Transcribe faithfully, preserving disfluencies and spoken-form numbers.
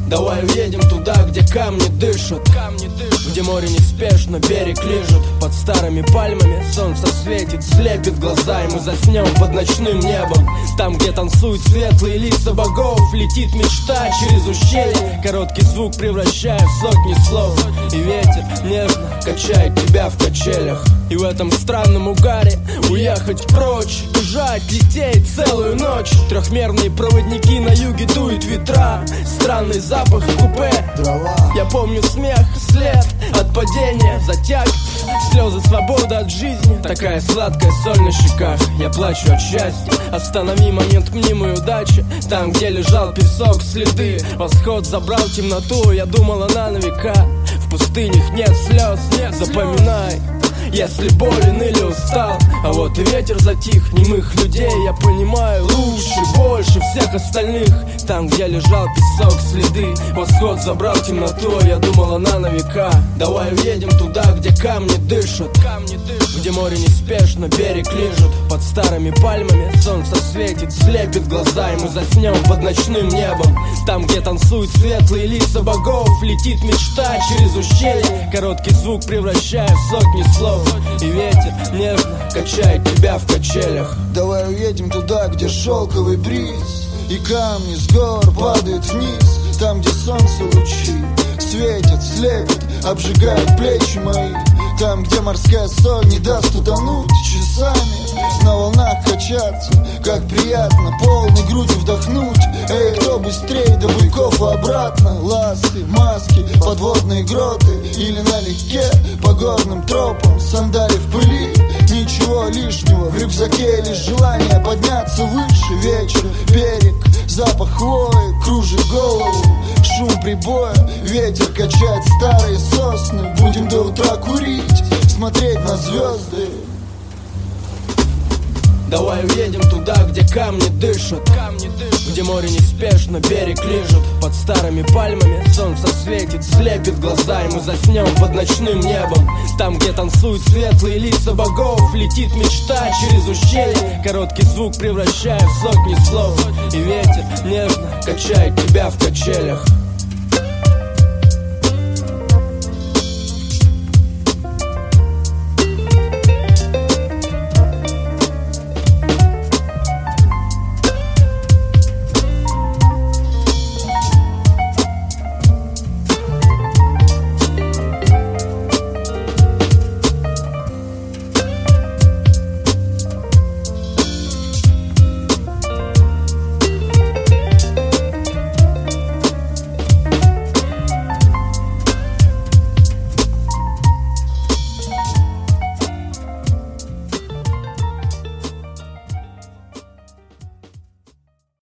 Давай уедем туда, где камни дышат, где море неспешно берег лижет. Под старыми пальмами солнце светит, слепит глаза, и мы заснем под ночным небом. Там, где танцуют светлые лица богов, летит мечта через ущелье. Короткий звук превращая в сотни слов, и ветер нежно качает тебя в качелях. И в этом странном угаре уехать прочь, бежать, лететь целую ночь. Трехмерные проводники на юге дуют ветра, странный запах в купе. Я помню смех, след от падения, затяг, слезы свободы от жизни. Такая сладкая соль на щеках, я плачу от счастья. Останови момент мнимой удачи, там, где лежал песок, следы. Восход забрал темноту, я думал, она на века. В пустынях нет слез, запоминай, если болен или устал. А вот и ветер затих, немых людей я понимаю лучше, больше всех остальных. Там, где лежал песок, следы. Восход забрал темноту, я думал, она на века. Давай уедем туда, где камни дышат, где море неспешно берег лижет. Под старыми пальмами солнце светит, слепит глаза, и мы заснем под ночным небом. Там, где танцуют светлые лица богов, летит мечта через ущелье. Короткий звук превращая в сотни слов, и ветер нежно качает тебя в качелях. Давай уедем туда, где шелковый бриз, и камни с гор падают вниз. Там, где солнце лучи светят, слепят, обжигают плечи мои. Там, где морская соль не даст утонуть часами, на волнах качаться, как приятно полной грудью вдохнуть. Эй, кто быстрее до буйков и обратно? Ласты, маски, подводные гроты, или налегке по горным тропам, сандали в пыли. Ничего лишнего в рюкзаке, лишь желание подняться выше. Вечер, берег, запах хвои кружит голову, шум прибоя, ветер качает старые сосны. Будем до утра курить, смотреть на звезды. Давай уедем туда, где камни дышат, где море неспешно берег лижет. Под старыми пальмами солнце светит, слепит глаза, и мы заснем под ночным небом. Там, где танцуют светлые лица богов, летит мечта через ущелье. Короткий звук превращая в сотни слов, и ветер нежно качает тебя в качелях.